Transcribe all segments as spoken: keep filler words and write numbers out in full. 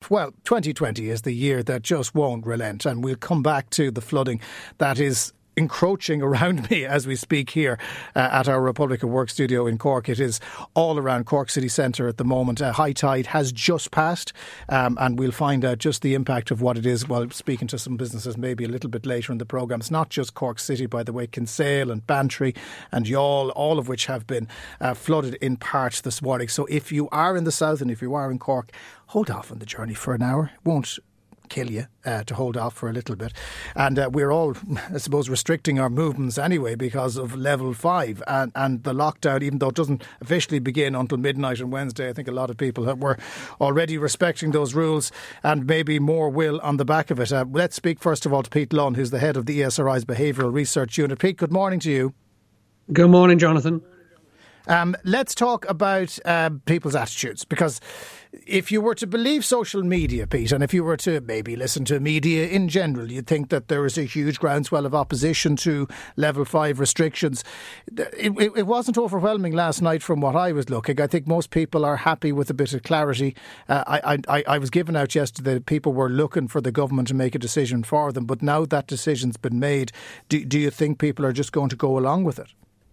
well, twenty twenty is the year that just won't relent, and we'll come back to the flooding that is encroaching around me as we speak here uh, at our Republic of Work studio in Cork. It is all around Cork city centre at the moment. Uh, high tide has just passed, um, and we'll find out just the impact of what it is while speaking to some businesses maybe a little bit later in the programme. It's not just Cork City, by the way. Kinsale and Bantry and Youghal, all of which have been uh, flooded in parts this morning. So if you are in the south and if you are in Cork, hold off on the journey for an hour. It won't kill you uh, to hold off for a little bit. And uh, we're all, I suppose, restricting our movements anyway because of level five and, and the lockdown, even though it doesn't officially begin until midnight on Wednesday. I think a lot of people were already respecting those rules, and maybe more will on the back of it. Uh, let's speak first of all to Pete Lunn, who's the head of the E S R I's Behavioural Research Unit. Pete, good morning to you. Good morning, Jonathan. Um, let's talk about uh, people's attitudes, because if you were to believe social media, Pete, and if you were to maybe listen to media in general, you'd think that there is a huge groundswell of opposition to level five restrictions. It, it, it wasn't overwhelming last night from what I was looking. I think most people are happy with a bit of clarity. Uh, I, I, I was given out yesterday that people were looking for the government to make a decision for them, but now that decision's been made, do, do you think people are just going to go along with it?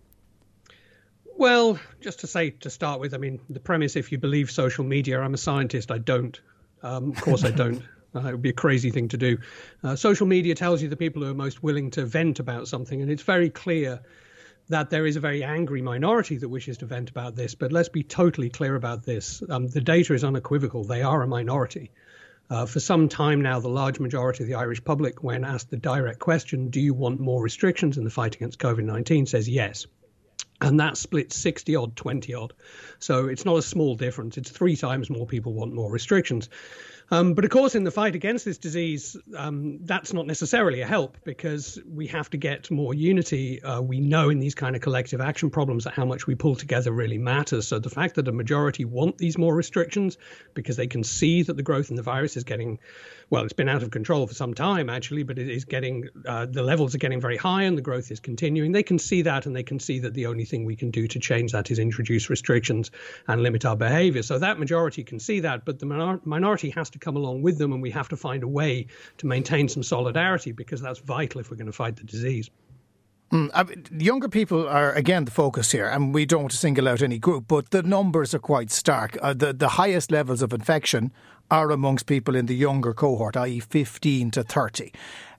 Well, just to say, to start with, I mean, the premise, if you believe social media, I'm a scientist, I don't. Um, of course I don't. Uh, it would be a crazy thing to do. Uh, social media tells you the people who are most willing to vent about something, and it's very clear that there is a very angry minority that wishes to vent about this. But let's be totally clear about this. Um, the data is unequivocal. They are a minority. Uh, for some time now, the large majority of the Irish public, when asked the direct question, do you want more restrictions in the fight against COVID nineteen, says yes. And that splits sixty odd, twenty odd. So it's not a small difference. It's three times more people want more restrictions. Um, but of course, in the fight against this disease, um, that's not necessarily a help, because we have to get more unity. Uh, we know in these kind of collective action problems that how much we pull together really matters. So the fact that a majority want these more restrictions because they can see that the growth in the virus is getting, well, it's been out of control for some time, actually, but it is getting, uh, the levels are getting very high and the growth is continuing. They can see that, and they can see that the only thing we can do to change that is introduce restrictions and limit our behaviour. So that majority can see that, but the minor- minority has to come along with them, and we have to find a way to maintain some solidarity, because that's vital if we're going to fight the disease. Mm, uh, younger people are again the focus here, and we don't want to single out any group, but the numbers are quite stark. Uh, the, the highest levels of infection are amongst people in the younger cohort, that is fifteen to thirty.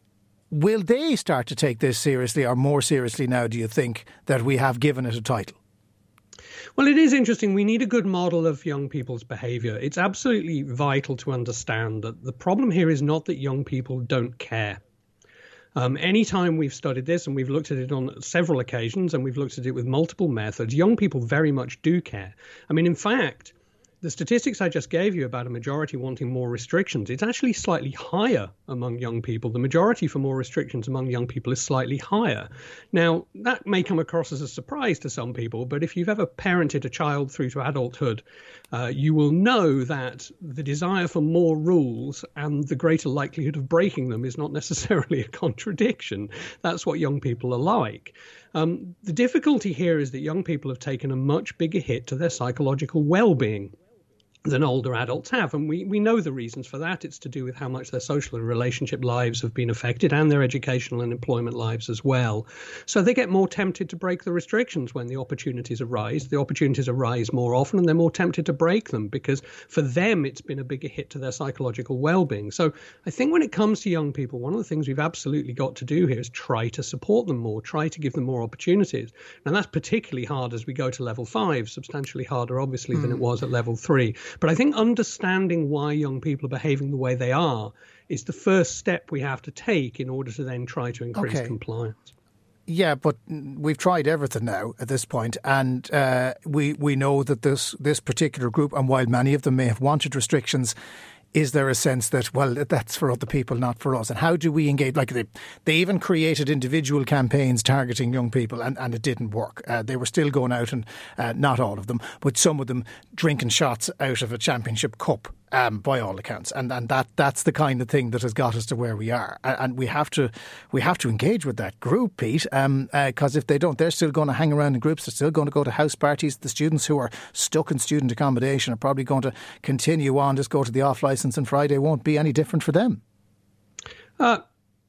Will they start to take this seriously, or more seriously now, do you think, that we have given it a title? Well, it is interesting. We need a good model of young people's behaviour. It's absolutely vital to understand that the problem here is not that young people don't care. Um, anytime we've studied this, and we've looked at it on several occasions, and we've looked at it with multiple methods, young people very much do care. I mean, in fact, the statistics I just gave you about a majority wanting more restrictions, it's actually slightly higher among young people. The majority for more restrictions among young people is slightly higher. Now, that may come across as a surprise to some people, but if you've ever parented a child through to adulthood, uh, you will know that the desire for more rules and the greater likelihood of breaking them is not necessarily a contradiction. That's what young people are like. Um, the difficulty here is that young people have taken a much bigger hit to their psychological well-being than older adults have. And we, we know the reasons for that. It's to do with how much their social and relationship lives have been affected, and their educational and employment lives as well. So they get more tempted to break the restrictions when the opportunities arise. The opportunities arise more often, and they're more tempted to break them, because for them it's been a bigger hit to their psychological well-being. So I think when it comes to young people, one of the things we've absolutely got to do here is try to support them more, try to give them more opportunities. And that's particularly hard as we go to level five, substantially harder obviously mm. than it was at level three. But I think understanding why young people are behaving the way they are is the first step we have to take in order to then try to increase okay. compliance. Yeah, but we've tried everything now at this point, and uh, we we know that this this particular group, and while many of them may have wanted restrictions, is there a sense that, well, that's for other people, not for us? And how do we engage? Like they, they even created individual campaigns targeting young people, and, and it didn't work. Uh, they were still going out, and uh, not all of them, but some of them drinking shots out of a championship cup Um, by all accounts, and and that that's the kind of thing that has got us to where we are, and, and we have to we have to engage with that group, Pete, because um, uh, if they don't, they're still going to hang around in groups. They're still going to go to house parties. The students who are stuck in student accommodation are probably going to continue on, just go to the off licence, and Friday won't be any different for them. Uh,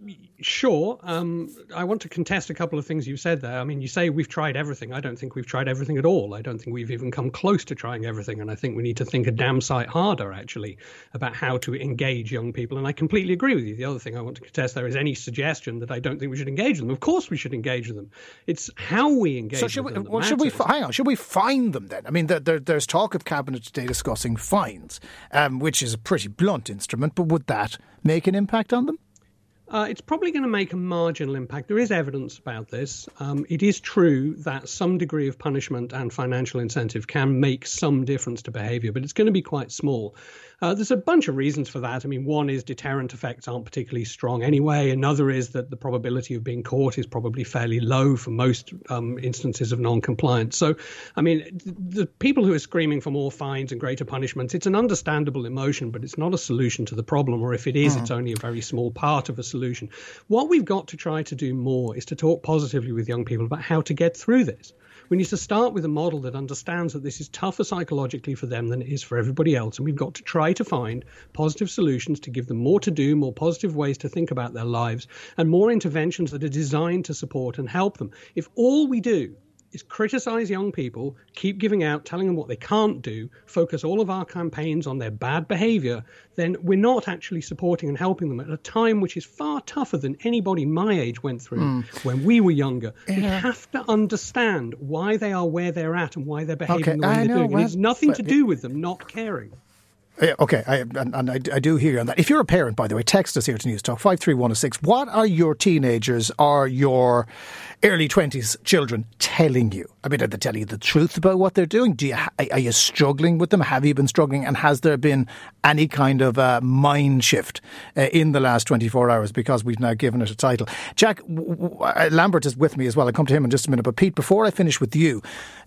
Sure. Um, I want to contest a couple of things you've said there. I mean, you say we've tried everything. I don't think we've tried everything at all. I don't think we've even come close to trying everything. And I think we need to think a damn sight harder, actually, about how to engage young people. And I completely agree with you. The other thing I want to contest there is any suggestion that I don't think we should engage them. Of course we should engage them. It's how we engage so should with we, them well, should we, hang on, should we fine them then? I mean, there, there, there's talk of Cabinet today discussing fines, um, which is a pretty blunt instrument, but would that make an impact on them? Uh, it's probably going to make a marginal impact. There is evidence about this. Um, it is true that some degree of punishment and financial incentive can make some difference to behaviour, but it's going to be quite small. Uh, there's a bunch of reasons for that. I mean, one is deterrent effects aren't particularly strong anyway. Another is that the probability of being caught is probably fairly low for most um, instances of non-compliance. So, I mean, the people who are screaming for more fines and greater punishments, it's an understandable emotion, but it's not a solution to the problem. Or if it is, mm. it's only a very small part of a solution. What we've got to try to do more is to talk positively with young people about how to get through this. We need to start with a model that understands that this is tougher psychologically for them than it is for everybody else. And we've got to try to find positive solutions to give them more to do, more positive ways to think about their lives, and more interventions that are designed to support and help them. If all we do is criticize young people, keep giving out, telling them what they can't do, focus all of our campaigns on their bad behavior, then we're not actually supporting and helping them at a time which is far tougher than anybody my age went through mm. when we were younger. Yeah. We have to understand why they are where they're at and why they're behaving okay, the way I they're know, doing. well, It has nothing to do with them not caring. Yeah, okay, I, and, and I, I do hear you on that. If you're a parent, by the way, text us here to News Talk, five three one oh six. What are your teenagers or your early twenties children telling you? I mean, are they telling you the truth about what they're doing? Do you, are you struggling with them? Have you been struggling? And has there been any kind of uh, mind shift uh, in the last twenty-four hours because we've now given it a title? Jack, w- w- uh, Lambert is with me as well. I'll come to him in just a minute. But Pete, before I finish with you,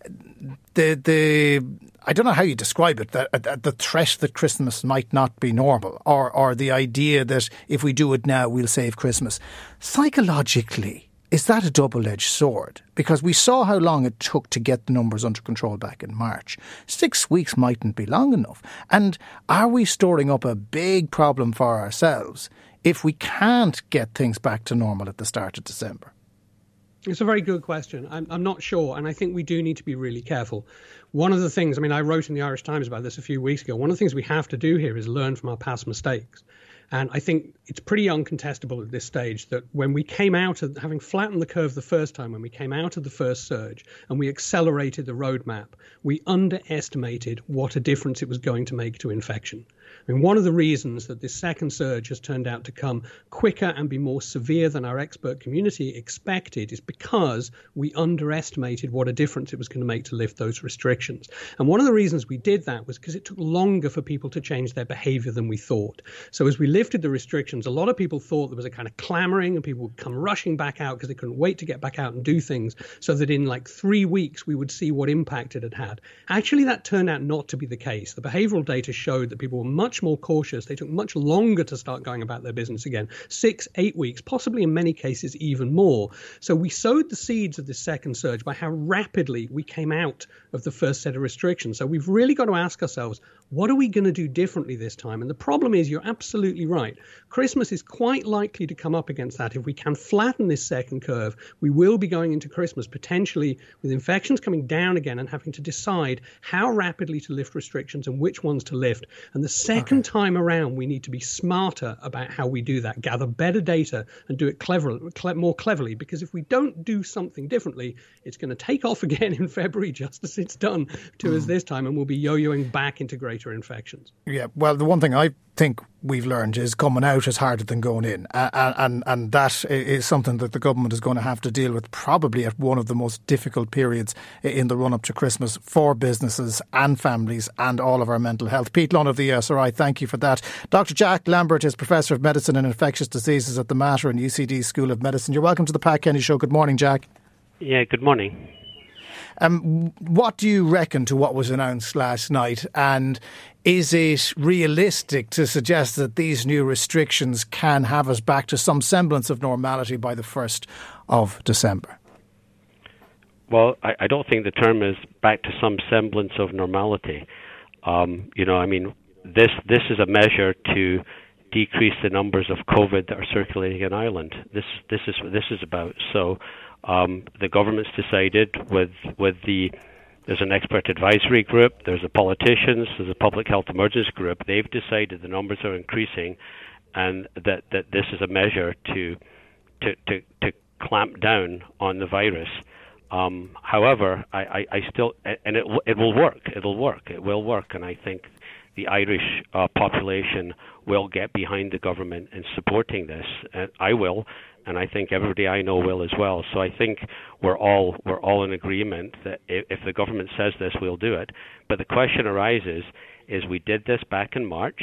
the the... I don't know how you describe it, that, that the threat that Christmas might not be normal, or, or the idea that if we do it now, we'll save Christmas. Psychologically, is that a double-edged sword? Because we saw how long it took to get the numbers under control back in March. Six weeks mightn't be long enough. And are we storing up a big problem for ourselves if we can't get things back to normal at the start of December? It's a very good question. I'm, I'm not sure, and I think we do need to be really careful. One of the things, I mean, I wrote in the Irish Times about this a few weeks ago. One of the things we have to do here is learn from our past mistakes. And I think it's pretty uncontestable at this stage that when we came out of having flattened the curve the first time, when we came out of the first surge and we accelerated the roadmap, we underestimated what a difference it was going to make to infection. I mean, one of the reasons that this second surge has turned out to come quicker and be more severe than our expert community expected is because we underestimated what a difference it was going to make to lift those restrictions. And one of the reasons we did that was because it took longer for people to change their behavior than we thought. So as we lifted the restrictions, a lot of people thought there was a kind of clamoring and people would come rushing back out because they couldn't wait to get back out and do things, so that in like three weeks we would see what impact it had had. Actually, that turned out not to be the case. The behavioral data showed that people were much more cautious. They took much longer to start going about their business again. Six, eight weeks, possibly in many cases even more. So we sowed the seeds of this second surge by how rapidly we came out of the first set of restrictions. So we've really got to ask ourselves, what are we going to do differently this time? And the problem is, you're absolutely right. Christmas is quite likely to come up against that. If we can flatten this second curve, we will be going into Christmas potentially with infections coming down again and having to decide how rapidly to lift restrictions and which ones to lift. And the second okay. time around, we need to be smarter about how we do that, gather better data and do it clever, cle- more cleverly. Because if we don't do something differently, it's going to take off again in February, just as it's done to mm. us this time, and we'll be yo-yoing back into greater infections. Yeah, well, the one thing I think we've learned is coming out is harder than going in, uh, and and that is something that the government is going to have to deal with probably at one of the most difficult periods in the run-up to Christmas for businesses and families and all of our mental health. Pete Lunn of the E S R I, thank you for that. Doctor Jack Lambert is Professor of Medicine and Infectious Diseases at the Mater and U C D School of Medicine. You're welcome to the Pat Kenny Show. Good morning, Jack. Yeah, good morning. Um, what do you reckon to what was announced last night? And is it realistic to suggest that these new restrictions can have us back to some semblance of normality by the first of December? Well, I, I don't think the term is back to some semblance of normality. Um, you know, I mean, this this is a measure to decrease the numbers of COVID that are circulating in Ireland. This this is what this is about. So um, the government's decided with with the there's an expert advisory group, there's the politicians, there's a public health emergency group. They've decided the numbers are increasing, and that, that this is a measure to to to, to clamp down on the virus. Um, however, I, I, I still and it it will work. It'll work. It will work, and I think the Irish uh, population will get behind the government in supporting this. And I will, and I think everybody I know will as well. So I think we're all we're all in agreement that if, if the government says this, we'll do it. But the question arises: is we did this back in March.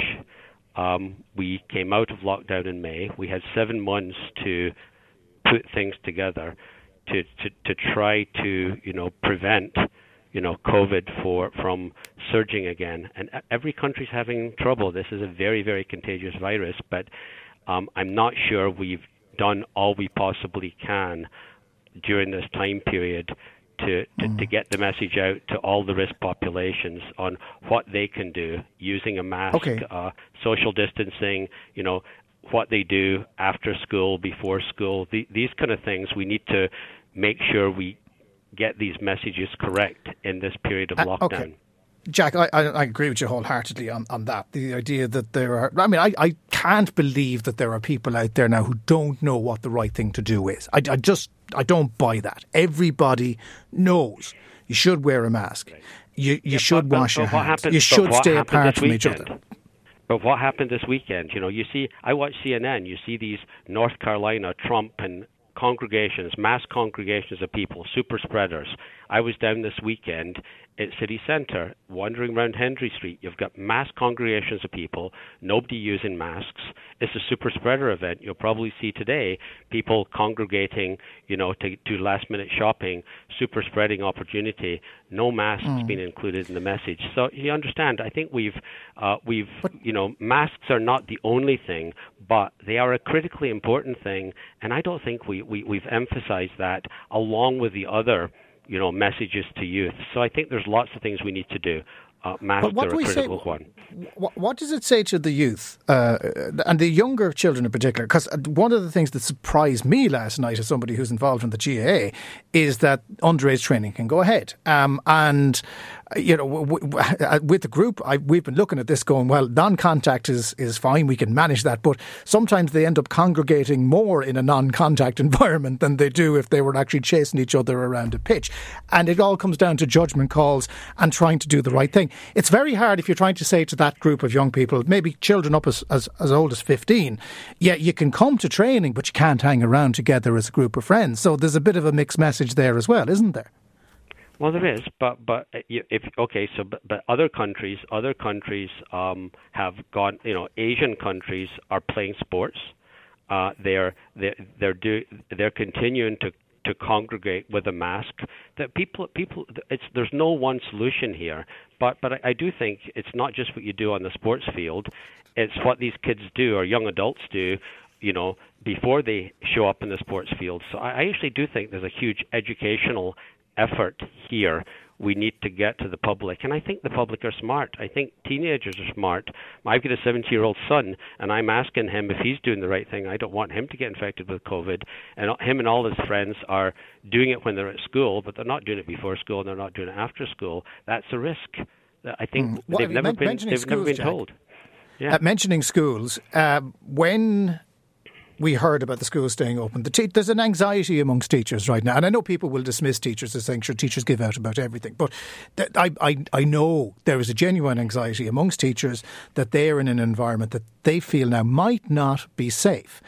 Um, we came out of lockdown in May. We had seven months to put things together to to, to try to you know prevent. you know, COVID for from surging again. And every country's having trouble. This is a very, very contagious virus, but um, I'm not sure we've done all we possibly can during this time period to, to, mm. to get the message out to all the risk populations on what they can do using a mask, okay. uh, social distancing, you know, what they do after school, before school, the, these kind of things. We need to make sure we get these messages correct in this period of uh, lockdown. Okay. Jack, I, I, I agree with you wholeheartedly on, on that. The idea that there are, I mean, I, I can't believe that there are people out there now who don't know what the right thing to do is. I, I just, I don't buy that. Everybody knows you should wear a mask. Right. You, you yeah, should but, wash but, your but hands. Happened, you should stay apart from each other. But what happened this weekend? You know, you see, I watch C N N, you see these North Carolina, Trump and congregations, mass congregations of people, super spreaders. I was down this weekend at City Centre, wandering around Henry Street. You've got mass congregations of people, nobody using masks. It's a super spreader event. You'll probably see today people congregating, you know, to do last minute shopping, super spreading opportunity. No masks mm. being included in the message. So you understand, I think we've, uh, we've, but, you know, masks are not the only thing, but they are a critically important thing. And I don't think we, we, we've emphasized that along with the other you know, messages to youth. So I think there's lots of things we need to do. Uh, masks are a critical say, one. What, what does it say to the youth, uh, and the younger children in particular? Because one of the things that surprised me last night as somebody who's involved in the G A A is that underage training can go ahead. Um, and, you know, w- w- with the group, I, we've been looking at this going, well, non-contact is, is fine, we can manage that. But sometimes they end up congregating more in a non-contact environment than they do if they were actually chasing each other around a pitch. And it all comes down to judgment calls and trying to do the right thing. It's very hard if you're trying to say to that group of young people, maybe children up as, as, as old as fifteen, yeah, you can come to training, but you can't hang around together as a group of friends. So there's a bit of a mixed message there as well, isn't there? Well, there is, but but if okay, so but, but other countries, other countries um, have gone. You know, Asian countries are playing sports. Uh, they're they're they're do they're continuing to. to congregate with a mask. That people people it's there's no one solution here, but but I, I do think it's not just what you do on the sports field, it's what these kids do or young adults do, you know, before they show up in the sports field. So I, I actually do think there's a huge educational effort here we need to get to the public. And I think the public are smart. I think teenagers are smart. I've got a seventy-year-old son, and I'm asking him if he's doing the right thing. I don't want him to get infected with COVID. And him and all his friends are doing it when they're at school, but they're not doing it before school, and they're not doing it after school. That's a risk. I think mm. well, they've, never been, they've schools, never been Jack, told. Yeah. Uh, mentioning schools, uh, when we heard about the schools staying open, the te- there's an anxiety amongst teachers right now. And I know people will dismiss teachers as saying, sure, teachers give out about everything. But th- I, I, I know there is a genuine anxiety amongst teachers that they are in an environment that they feel now might not be safe.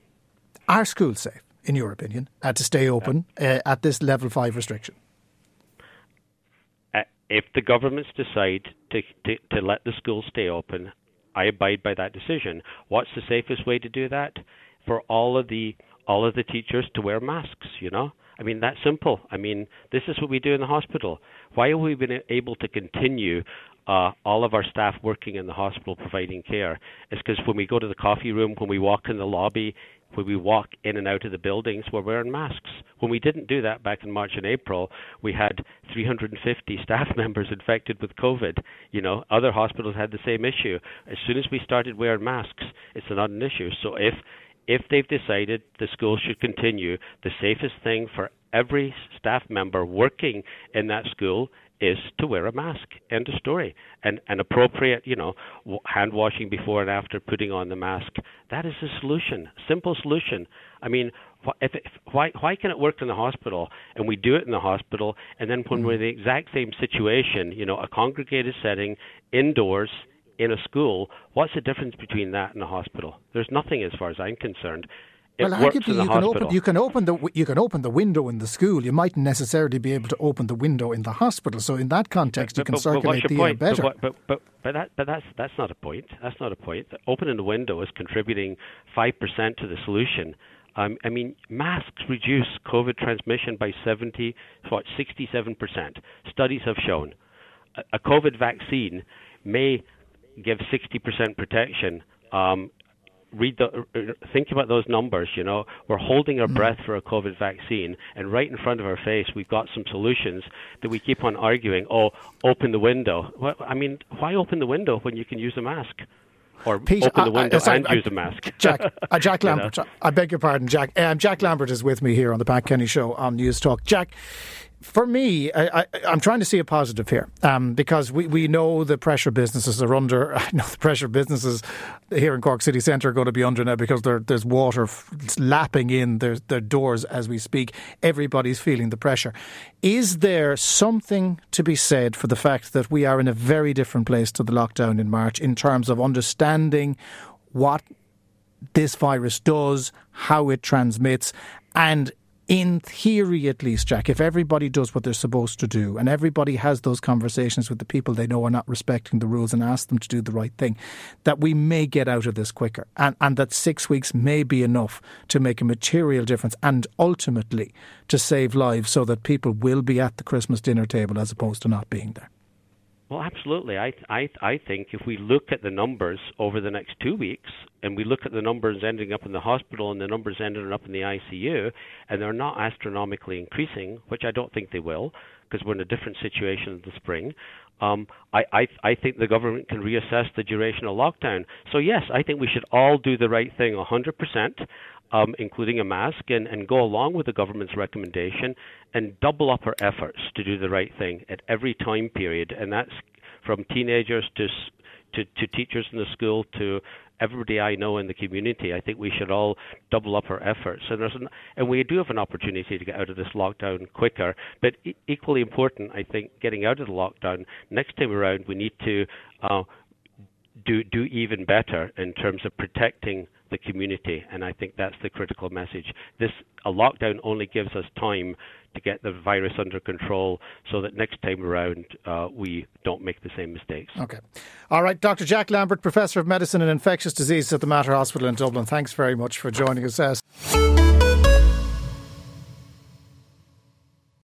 Are schools safe, in your opinion, uh, to stay open uh, at this level five restriction? Uh, if the governments decide to, to, to let the schools stay open, I abide by that decision. What's the safest way to do that? For all of the all of the teachers to wear masks, you know? I mean, that's simple. I mean, this is what we do in the hospital. Why have we been able to continue uh, all of our staff working in the hospital providing care? It's because when we go to the coffee room, when we walk in the lobby, when we walk in and out of the buildings, we're wearing masks. When we didn't do that back in March and April, we had three hundred fifty staff members infected with COVID. You know, other hospitals had the same issue. As soon as we started wearing masks, it's not an issue. So if if they've decided the school should continue, the safest thing for every staff member working in that school is to wear a mask. End of story. And an appropriate, you know, hand washing before and after putting on the mask. That is the solution. Simple solution. I mean, if, if, why why can it work in the hospital and we do it in the hospital, and then when mm. we're in the exact same situation, you know, a congregated setting, indoors, in a school, what's the difference between that and a hospital? There's nothing as far as I'm concerned. It well, works arguably in the you hospital. can open you can open the you can open the window in the school. You mightn't necessarily be able to open the window in the hospital. So in that context, but, you can but, circulate but the point? air better. But, but, but, but, that, but that's that's not a point. That's not a point. Opening the window is contributing five percent to the solution. Um, I mean, masks reduce COVID transmission by seventy, what, sixty-seven percent. Studies have shown a, a COVID vaccine may give sixty percent protection. Um, read the, think about those numbers. You know, we're holding our mm. breath for a COVID vaccine, and right in front of our face, we've got some solutions that we keep on arguing. Oh, open the window. Well, I mean, why open the window when you can use a mask? Or Pete, open the window uh, sorry, and uh, use a mask. Jack, uh, Jack Lambert, you know? I beg your pardon, Jack. Um, Jack Lambert is with me here on the Pat Kenny Show on News Talk. Jack, for me, I, I, I'm trying to see a positive here um, because we, we know the pressure businesses are under. I know the pressure businesses here in Cork City Centre are going to be under now because there, there's water f- lapping in their, their doors as we speak. Everybody's feeling the pressure. Is there something to be said for the fact that we are in a very different place to the lockdown in March in terms of understanding what this virus does, how it transmits, and in theory, at least, Jack, if everybody does what they're supposed to do and everybody has those conversations with the people they know are not respecting the rules and ask them to do the right thing, that we may get out of this quicker and, and that six weeks may be enough to make a material difference and ultimately to save lives so that people will be at the Christmas dinner table as opposed to not being there. Well, absolutely. I, I, I think if we look at the numbers over the next two weeks and we look at the numbers ending up in the hospital and the numbers ending up in the I C U, and they're not astronomically increasing, which I don't think they will because we're in a different situation in the spring, um, I, I, I think the government can reassess the duration of lockdown. So, yes, I think we should all do the right thing one hundred percent. Um, including a mask, and, and go along with the government's recommendation and double up our efforts to do the right thing at every time period. And that's from teenagers to to, to teachers in the school to everybody I know in the community. I think we should all double up our efforts. And, there's an, and we do have an opportunity to get out of this lockdown quicker. But e- equally important, I think, getting out of the lockdown, next time around, we need to uh, do do even better in terms of protecting the community, and I think that's the critical message. This a lockdown only gives us time to get the virus under control so that next time around uh, we don't make the same mistakes. Okay. All right, Doctor Jack Lambert, Professor of Medicine and Infectious Diseases at the Mater Hospital in Dublin. Thanks very much for joining us.